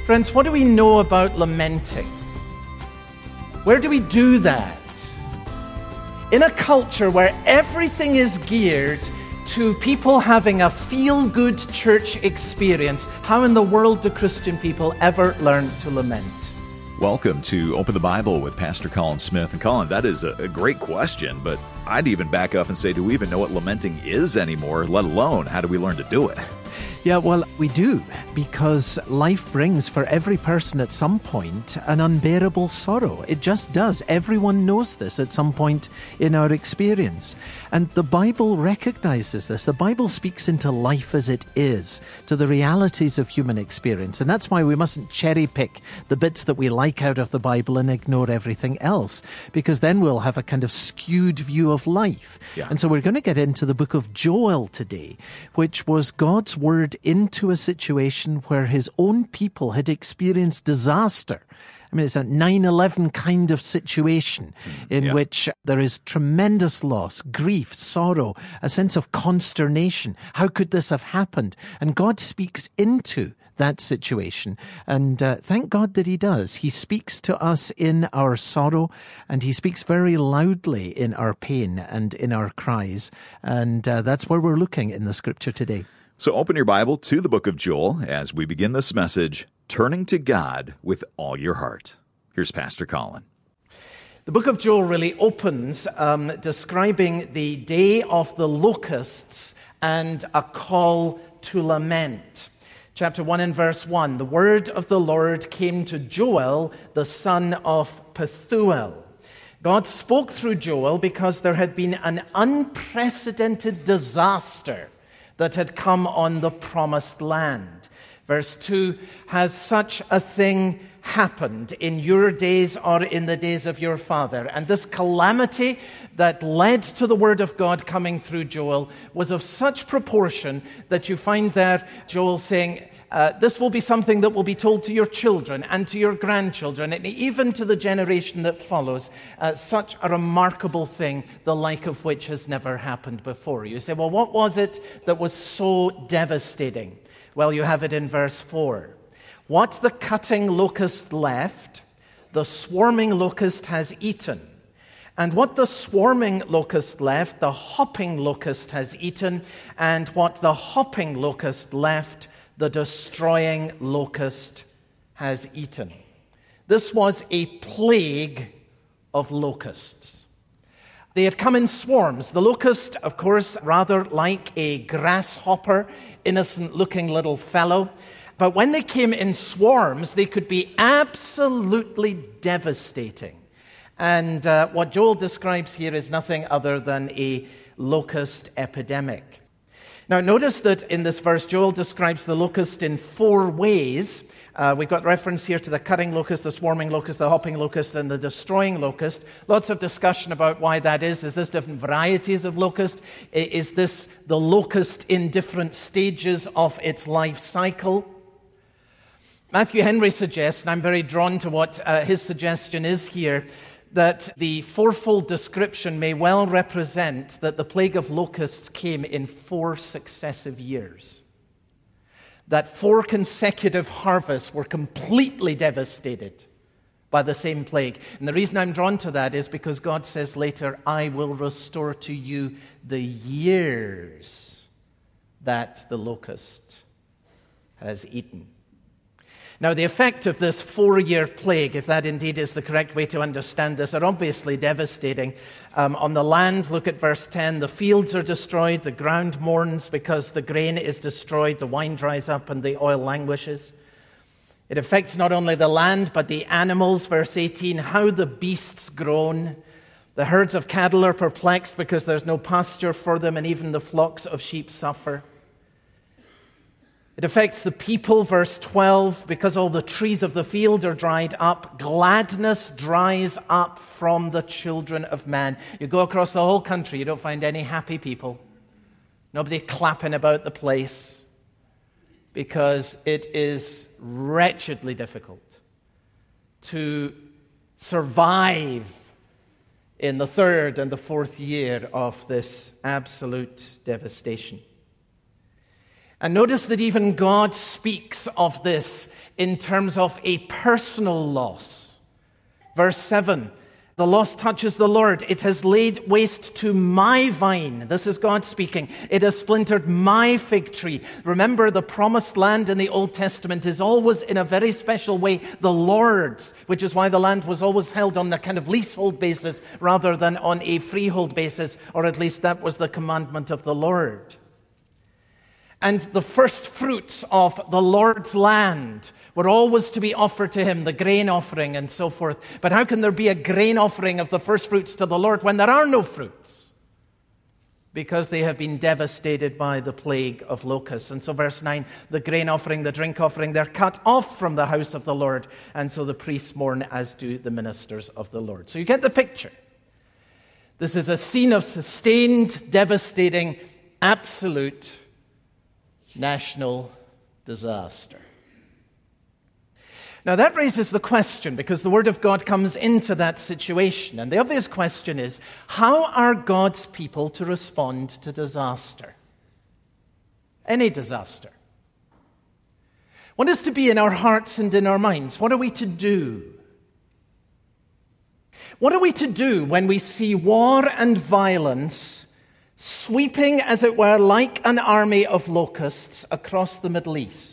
Friends, what do we know about lamenting? Where do we do that? In a culture where everything is geared to people having a feel-good church experience, how in the world do Christian people ever learn to lament? Welcome to Open the Bible with Pastor Colin Smith. And Colin, that is a great question, but I'd even back up and say, do we even know what lamenting is anymore, let alone how do we learn to do it? Yeah, well, we do, because life brings for every person at some point an unbearable sorrow. It just does. Everyone knows this at some point in our experience. And the Bible recognizes this. The Bible speaks into life as it is, to the realities of human experience. And that's why we mustn't cherry pick the bits that we like out of the Bible and ignore everything else, because then we'll have a kind of skewed view of life. Yeah. And so we're going to get into the book of Joel today, which was God's word into a situation where his own people had experienced disaster. I mean, it's a 9/11 kind of situation in which there is tremendous loss, grief, sorrow, a sense of consternation. How could this have happened? And God speaks into that situation. And thank God that he does. He speaks to us in our sorrow, and he speaks very loudly in our pain and in our cries. And that's where we're looking in the scripture today. So open your Bible to the book of Joel as we begin this message, Turning to God with All Your Heart. Here's Pastor Colin. The book of Joel really opens describing the day of the locusts and a call to lament. Chapter 1 and verse 1, the word of the Lord came to Joel, the son of Pethuel. God spoke through Joel because there had been an unprecedented disaster that had come on the promised land. Verse 2, has such a thing happened in your days or in the days of your father? And this calamity that led to the word of God coming through Joel was of such proportion that you find there Joel saying, this will be something that will be told to your children and to your grandchildren and even to the generation that follows. Such a remarkable thing, the like of which has never happened before. You say, well, what was it that was so devastating? Well, you have it in verse 4. What the cutting locust left, the swarming locust has eaten. And what the swarming locust left, the hopping locust has eaten. And what the hopping locust left, the destroying locust has eaten. This was a plague of locusts. They had come in swarms. The locust, of course, rather like a grasshopper, innocent-looking little fellow. But when they came in swarms, they could be absolutely devastating. And what Joel describes here is nothing other than a locust epidemic. Now, notice that in this verse, Joel describes the locust in 4 ways. We've got reference here to the cutting locust, the swarming locust, the hopping locust, and the destroying locust. Lots of discussion about why that is. Is this different varieties of locust? Is this the locust in different stages of its life cycle? Matthew Henry suggests, and I'm very drawn to what his suggestion is here, that the fourfold description may well represent that the plague of locusts came in 4 successive years. That 4 consecutive harvests were completely devastated by the same plague. And the reason I'm drawn to that is because God says later, I will restore to you the years that the locust has eaten. Now, the effect of this 4-year plague, if that indeed is the correct way to understand this, are obviously devastating. On the land, look at verse 10, the fields are destroyed, the ground mourns because the grain is destroyed, the wine dries up and the oil languishes. It affects not only the land, but the animals. Verse 18, how the beasts groan. The herds of cattle are perplexed because there's no pasture for them, and even the flocks of sheep suffer. It affects the people, verse 12, because all the trees of the field are dried up. Gladness dries up from the children of man. You go across the whole country, you don't find any happy people. Nobody clapping about the place, because it is wretchedly difficult to survive in the 3rd and the 4th year of this absolute devastation. And notice that even God speaks of this in terms of a personal loss. Verse 7, the loss touches the Lord. It has laid waste to my vine. This is God speaking. It has splintered my fig tree. Remember, the promised land in the Old Testament is always, in a very special way, the Lord's, which is why the land was always held on a kind of leasehold basis rather than on a freehold basis, or at least that was the commandment of the Lord. And the first fruits of the Lord's land were always to be offered to him, the grain offering and so forth. But how can there be a grain offering of the first fruits to the Lord when there are no fruits? Because they have been devastated by the plague of locusts. And so verse 9, the grain offering, the drink offering, they're cut off from the house of the Lord. And so the priests mourn, as do the ministers of the Lord. So you get the picture. This is a scene of sustained, devastating, absolute national disaster. Now that raises the question, because the Word of God comes into that situation. And the obvious question is, how are God's people to respond to disaster? Any disaster. What is to be in our hearts and in our minds? What are we to do? What are we to do when we see war and violence sweeping, as it were, like an army of locusts across the Middle East?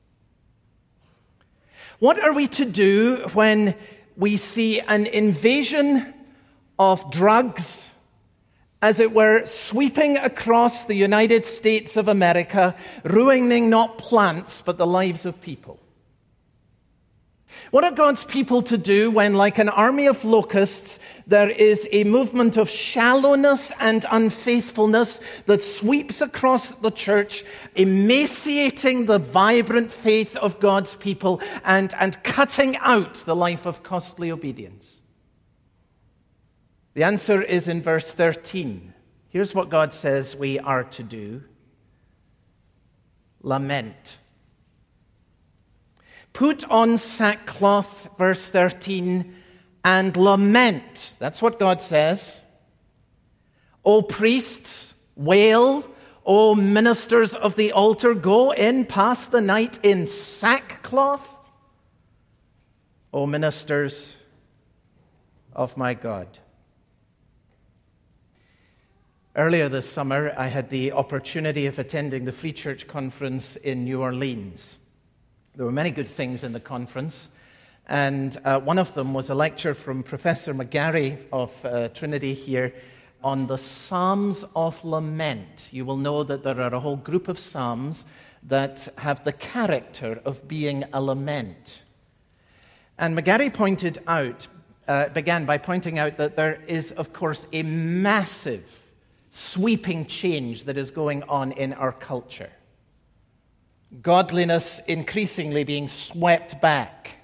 What are we to do when we see an invasion of drugs, as it were, sweeping across the United States of America, ruining not plants, but the lives of people? What are God's people to do when, like an army of locusts, there is a movement of shallowness and unfaithfulness that sweeps across the church, emaciating the vibrant faith of God's people and cutting out the life of costly obedience? The answer is in verse 13. Here's what God says we are to do. Lament. Put on sackcloth, verse 13, and lament. That's what God says. O priests, wail. O ministers of the altar, go in, pass the night in sackcloth. O ministers of my God. Earlier this summer, I had the opportunity of attending the Free Church Conference in New Orleans. There were many good things in the conference, and one of them was a lecture from Professor McGarry of Trinity here on the Psalms of Lament. You will know that there are a whole group of psalms that have the character of being a lament. And McGarry began by pointing out that there is, of course, a massive, sweeping change that is going on in our culture. Godliness increasingly being swept back.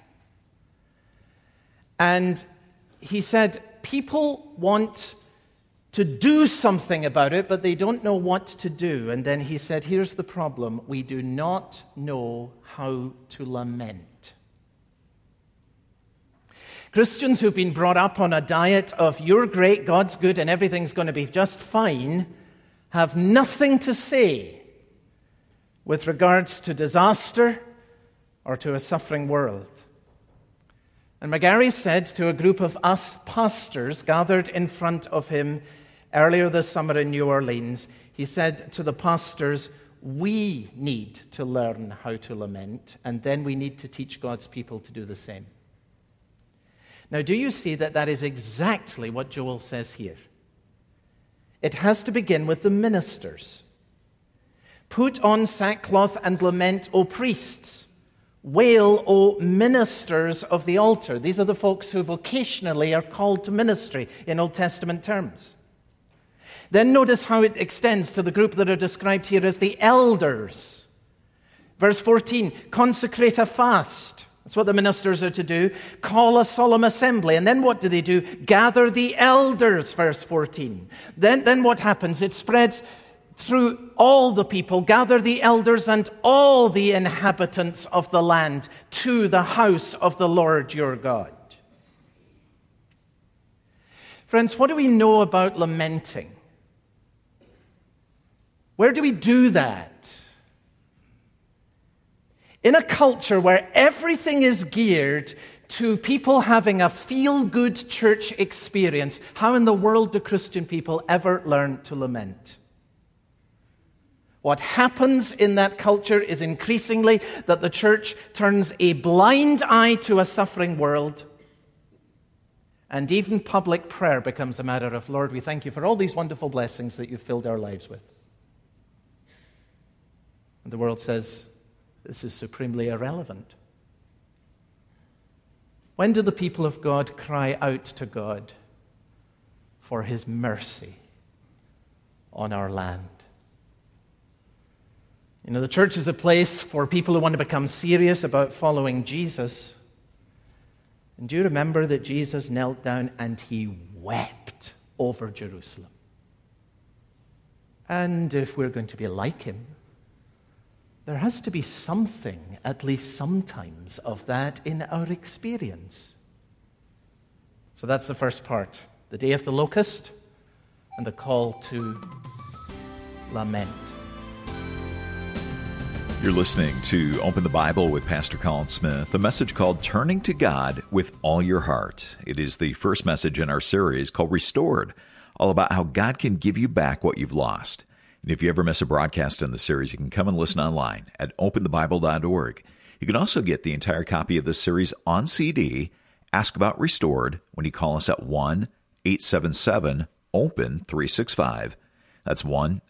And he said, people want to do something about it, but they don't know what to do. And then he said, here's the problem. We do not know how to lament. Christians who've been brought up on a diet of you're great, God's good, and everything's going to be just fine, have nothing to say with regards to disaster or to a suffering world. And McGarry said to a group of us pastors gathered in front of him earlier this summer in New Orleans, he said to the pastors, we need to learn how to lament, and then we need to teach God's people to do the same. Now, do you see that that is exactly what Joel says here? It has to begin with the ministers. Put on sackcloth and lament, O priests. Wail, O ministers of the altar. These are the folks who vocationally are called to ministry in Old Testament terms. Then notice how it extends to the group that are described here as the elders. Verse 14, consecrate a fast. That's what the ministers are to do. Call a solemn assembly. And then what do? Gather the elders, verse 14. Then what happens? It spreads through all the people. Gather the elders and all the inhabitants of the land to the house of the Lord your God. Friends, what do we know about lamenting? Where do we do that? In a culture where everything is geared to people having a feel-good church experience, how in the world do Christian people ever learn to lament? What happens in that culture is increasingly that the church turns a blind eye to a suffering world, and even public prayer becomes a matter of, Lord, we thank you for all these wonderful blessings that you've filled our lives with. And the world says, this is supremely irrelevant. When do the people of God cry out to God for his mercy on our land? You know, the church is a place for people who want to become serious about following Jesus. And do you remember that Jesus knelt down and he wept over Jerusalem? And if we're going to be like him, there has to be something, at least sometimes, of that in our experience. So that's the first part, the day of the locust and the call to lament. You're listening to Open the Bible with Pastor Colin Smith, a message called Turning to God with All Your Heart. It is the first message in our series called Restored, all about how God can give you back what you've lost. And if you ever miss a broadcast in the series, you can come and listen online at openthebible.org. You can also get the entire copy of this series on CD. Ask about Restored when you call us at 1-877-OPEN-365. That's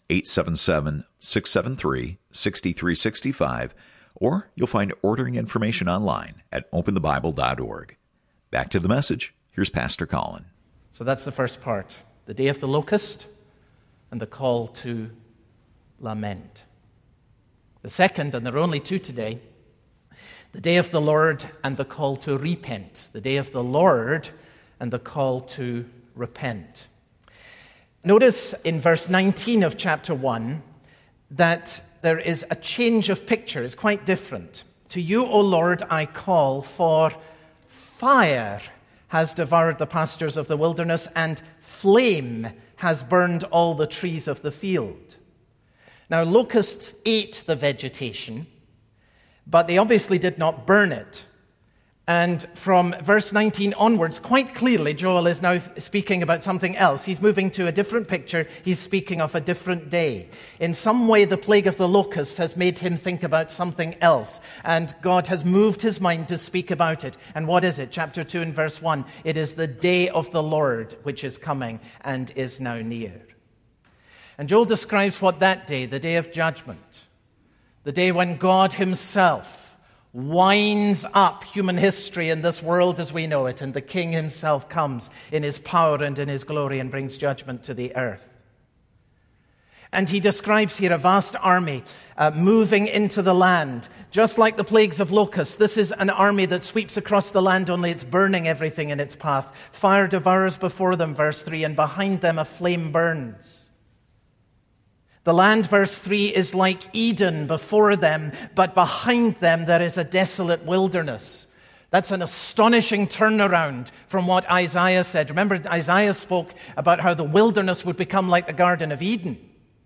1-877-673-6365. Or you'll find ordering information online at openthebible.org. Back to the message. Here's Pastor Colin. So that's the first part, the day of the locust and the call to lament. The second, and there are only two today, the day of the Lord and the call to repent. The day of the Lord and the call to repent. Notice in verse 19 of chapter 1 that there is a change of picture. It's quite different. To you, O Lord, I call, for fire has devoured the pastures of the wilderness, and flame has burned all the trees of the field. Now, locusts ate the vegetation, but they obviously did not burn it. And from verse 19 onwards, quite clearly, Joel is now speaking about something else. He's moving to a different picture. He's speaking of a different day. In some way, the plague of the locusts has made him think about something else. And God has moved his mind to speak about it. And what is it? Chapter 2 and verse 1. It is the day of the Lord which is coming and is now near. And Joel describes what that day, the day of judgment, the day when God himself winds up human history in this world as we know it, and the King himself comes in his power and in his glory and brings judgment to the earth. And he describes here a vast army moving into the land, just like the plagues of locusts. This is an army that sweeps across the land, only it's burning everything in its path. Fire devours before them, verse 3, and behind them a flame burns. The land, verse 3, is like Eden before them, but behind them there is a desolate wilderness. That's an astonishing turnaround from what Isaiah said. Remember, Isaiah spoke about how the wilderness would become like the Garden of Eden.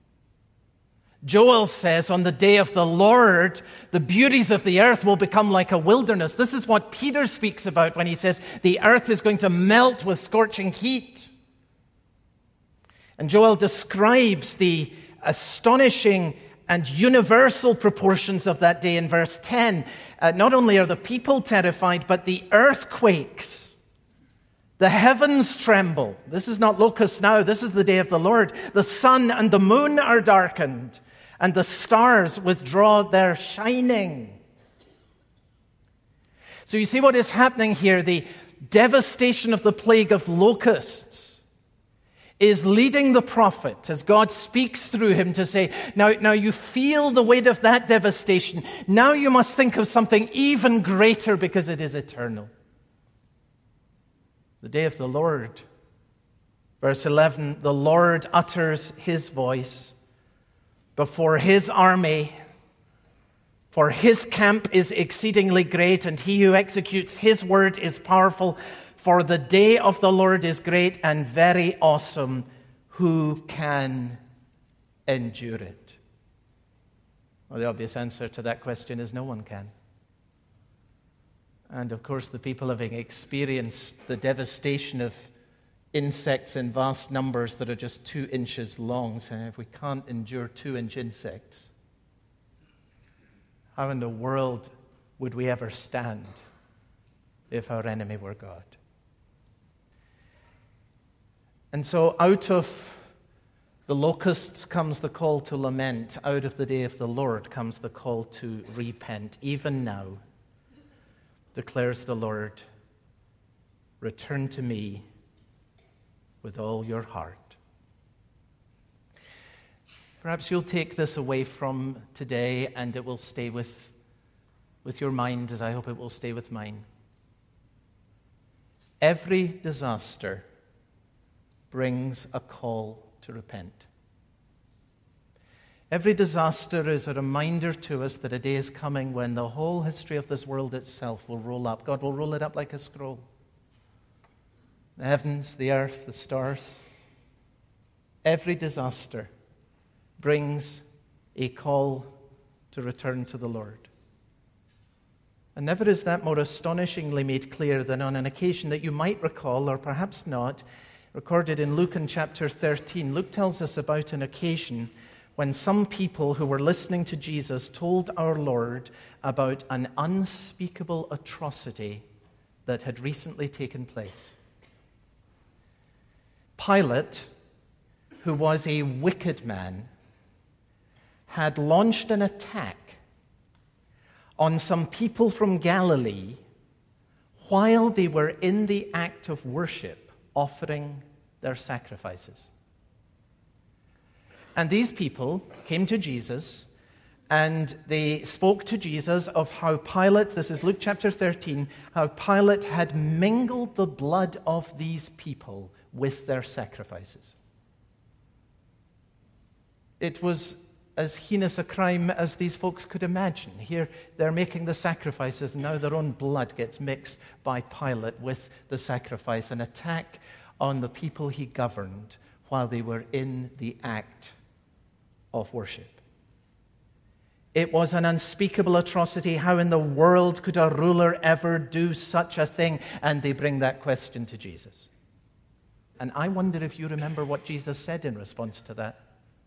Joel says, on the day of the Lord, the beauties of the earth will become like a wilderness. This is what Peter speaks about when he says the earth is going to melt with scorching heat. And Joel describes the astonishing and universal proportions of that day in verse 10. Not only are the people terrified, but the earth quakes. The heavens tremble. This is not locusts now. This is the day of the Lord. The sun and the moon are darkened, and the stars withdraw their shining. So you see what is happening here. The devastation of the plague of locusts is leading the prophet, as God speaks through him, to say, now you feel the weight of that devastation. Now you must think of something even greater because it is eternal. The day of the Lord. Verse 11, the Lord utters his voice before his army, for his camp is exceedingly great, and he who executes his word is powerful. For the day of the Lord is great and very awesome. Who can endure it? Well, the obvious answer to that question is no one can. And of course, the people having experienced the devastation of insects in vast numbers that are just 2 inches long, saying, if we can't endure 2-inch insects, how in the world would we ever stand if our enemy were God? And so out of the locusts comes the call to lament. Out of the day of the Lord comes the call to repent. Even now, declares the Lord, return to me with all your heart. Perhaps you'll take this away from today and it will stay with your mind, as I hope it will stay with mine. Every disaster brings a call to repent. Every disaster is a reminder to us that a day is coming when the whole history of this world itself will roll up. God will roll it up like a scroll. The heavens, the earth, the stars. Every disaster brings a call to return to the Lord. And never is that more astonishingly made clear than on an occasion that you might recall, or perhaps not, recorded in Luke in chapter 13. Luke tells us about an occasion when some people who were listening to Jesus told our Lord about an unspeakable atrocity that had recently taken place. Pilate, who was a wicked man, had launched an attack on some people from Galilee while they were in the act of worship, offering their sacrifices. And these people came to Jesus, and they spoke to Jesus of how Pilate, this is Luke chapter 13, how Pilate had mingled the blood of these people with their sacrifices. It was as heinous a crime as these folks could imagine. Here they're making the sacrifices, and now their own blood gets mixed by Pilate with the sacrifice, an attack on the people he governed while they were in the act of worship. It was an unspeakable atrocity. How in the world could a ruler ever do such a thing? And they bring that question to Jesus. And I wonder if you remember what Jesus said in response to that.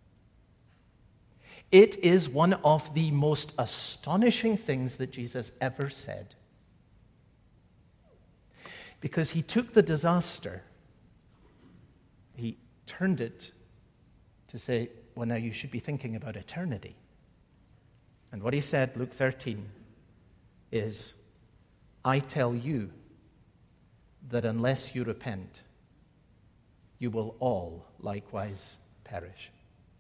It is one of the most astonishing things that Jesus ever said. Because he took the disaster, he turned it to say, well, now you should be thinking about eternity. And what he said, Luke 13, is, I tell you that unless you repent, you will all likewise perish.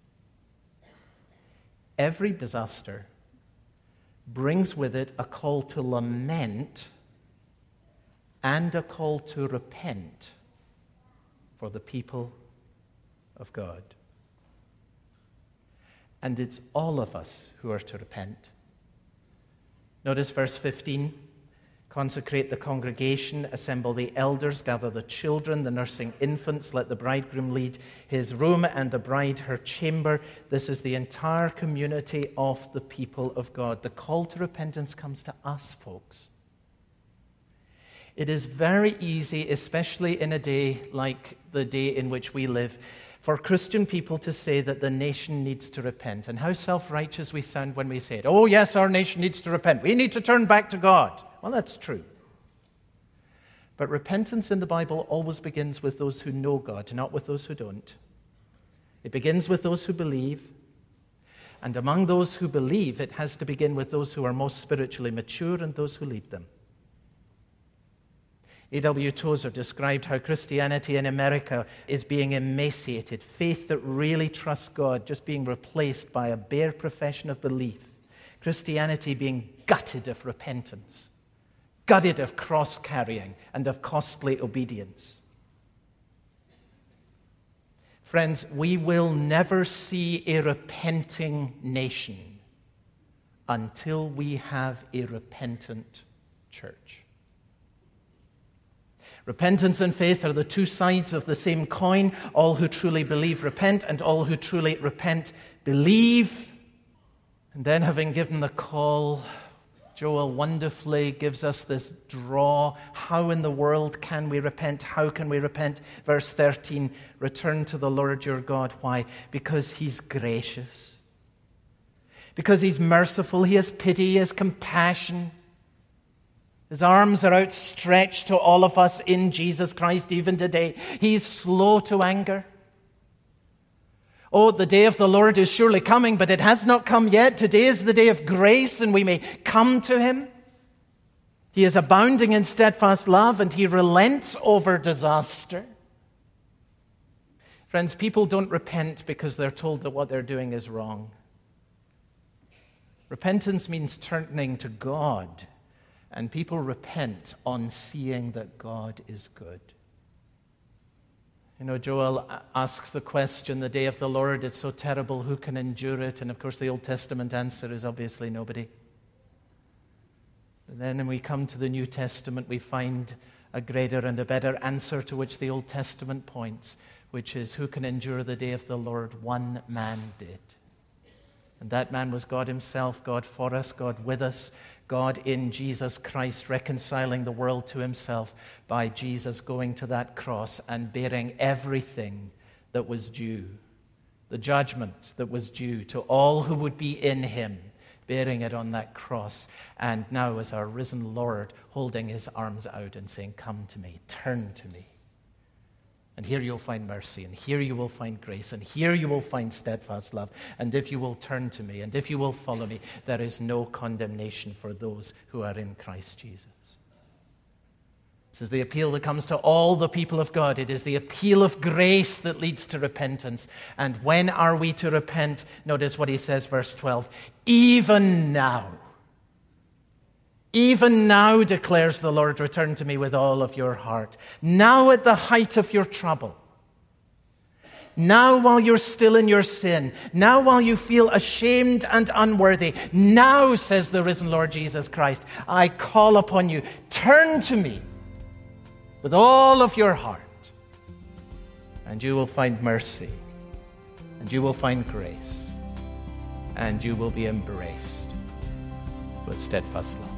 Every disaster brings with it a call to lament and a call to repent for the people of God. And it's all of us who are to repent. Notice verse 15. Consecrate the congregation, assemble the elders, gather the children, the nursing infants, let the bridegroom lead his room and the bride her chamber. This is the entire community of the people of God. The call to repentance comes to us, folks. It is very easy, especially in a day like the day in which we live, for Christian people to say that the nation needs to repent. And how self-righteous we sound when we say it. Oh, yes, our nation needs to repent. We need to turn back to God. Well, that's true. But repentance in the Bible always begins with those who know God, not with those who don't. It begins with those who believe. And among those who believe, it has to begin with those who are most spiritually mature and those who lead them. A.W. Tozer described how Christianity in America is being emaciated, faith that really trusts God just being replaced by a bare profession of belief, Christianity being gutted of repentance, gutted of cross-carrying and of costly obedience. Friends, we will never see a repenting nation until we have a repentant church. Repentance and faith are the two sides of the same coin. All who truly believe repent, and all who truly repent believe. And then, having given the call, Joel wonderfully gives us this draw. How in the world can we repent? How can we repent? Verse 13, return to the Lord your God. Why? Because he's gracious. Because he's merciful. He has pity. He has compassion. His arms are outstretched to all of us in Jesus Christ even today. He's slow to anger. Oh, the day of the Lord is surely coming, but it has not come yet. Today is the day of grace, and we may come to him. He is abounding in steadfast love, and he relents over disaster. Friends, people don't repent because they're told that what they're doing is wrong. Repentance means turning to God, and people repent on seeing that God is good. You know, Joel asks the question, the day of the Lord, it's so terrible, who can endure it? And of course the Old Testament answer is obviously nobody. But then when we come to the New Testament, we find a greater and a better answer to which the Old Testament points, which is, who can endure the day of the Lord? One man did. And that man was God himself, God for us, God with us, God in Jesus Christ, reconciling the world to himself by Jesus going to that cross and bearing everything that was due, the judgment that was due to all who would be in him, bearing it on that cross. And now as our risen Lord, holding his arms out and saying, come to me, turn to me. And here you'll find mercy, and here you will find grace, and here you will find steadfast love. And if you will turn to me, and if you will follow me, there is no condemnation for those who are in Christ Jesus. This is the appeal that comes to all the people of God. It is the appeal of grace that leads to repentance. And when are we to repent? Notice what he says, verse 12. Even now. Even now, declares the Lord, return to me with all of your heart. Now at the height of your trouble. Now while you're still in your sin. Now while you feel ashamed and unworthy. Now, says the risen Lord Jesus Christ, I call upon you. Turn to me with all of your heart. And you will find mercy. And you will find grace. And you will be embraced with steadfast love.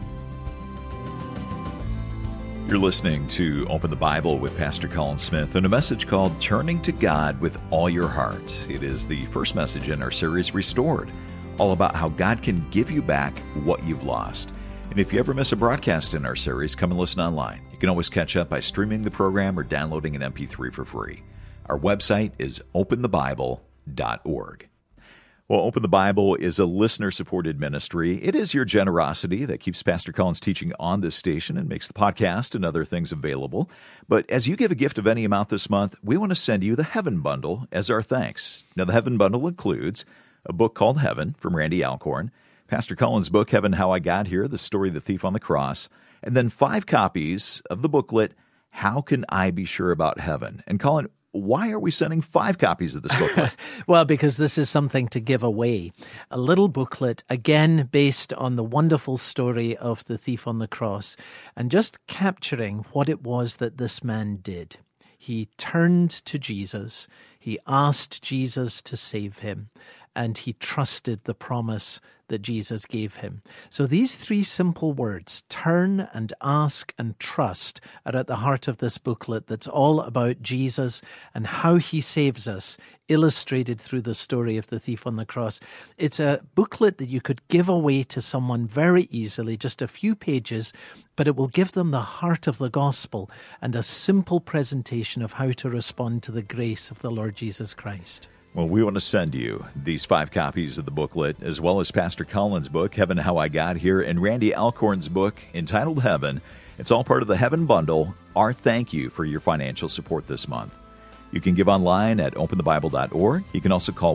You're listening to Open the Bible with Pastor Colin Smith and a message called Turning to God with All Your Heart. It is the first message in our series, Restored, all about how God can give you back what you've lost. And if you ever miss a broadcast in our series, come and listen online. You can always catch up by streaming the program or downloading an MP3 for free. Our website is openthebible.org. Well, Open the Bible is a listener-supported ministry. It is your generosity that keeps Pastor Colin's teaching on this station and makes the podcast and other things available. But as you give a gift of any amount this month, we want to send you the Heaven Bundle as our thanks. Now, the Heaven Bundle includes a book called Heaven from Randy Alcorn, Pastor Colin's book, Heaven, How I Got Here, The Story of the Thief on the Cross, and then 5 copies of the booklet, How Can I Be Sure About Heaven? And Colin, why are we sending 5 copies of this booklet? Well, because this is something to give away. A little booklet, again, based on the wonderful story of the thief on the cross, and just capturing what it was that this man did. He turned to Jesus, he asked Jesus to save him, and he trusted the promise that Jesus gave him. So these 3 simple words, turn and ask and trust, are at the heart of this booklet that's all about Jesus and how he saves us, illustrated through the story of the thief on the cross. It's a booklet that you could give away to someone very easily, just a few pages, but it will give them the heart of the gospel and a simple presentation of how to respond to the grace of the Lord Jesus Christ. Well, we want to send you these 5 copies of the booklet, as well as Pastor Colin's book, Heaven, How I Got Here, and Randy Alcorn's book entitled Heaven. It's all part of the Heaven Bundle, our thank you for your financial support this month. You can give online at openthebible.org. You can also call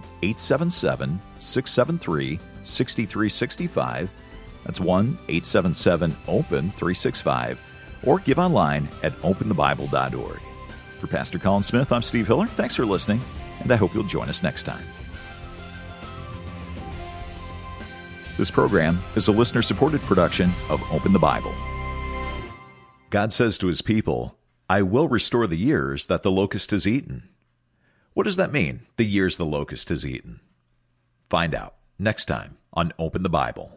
1-877-673-6365. That's 1-877-OPEN-365. Or give online at openthebible.org. For Pastor Colin Smith, I'm Steve Hiller. Thanks for listening, and I hope you'll join us next time. This program is a listener-supported production of Open the Bible. God says to his people, I will restore the years that the locust has eaten. What does that mean, the years the locust has eaten? Find out next time on Open the Bible.